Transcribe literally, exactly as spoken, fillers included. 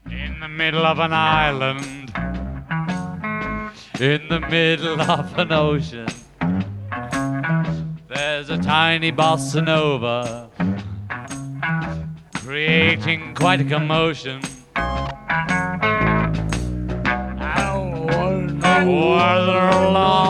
In the middle of an island, in the middle of an ocean, there's a tiny bossa nova creating quite a commotion. I don't want to know whether along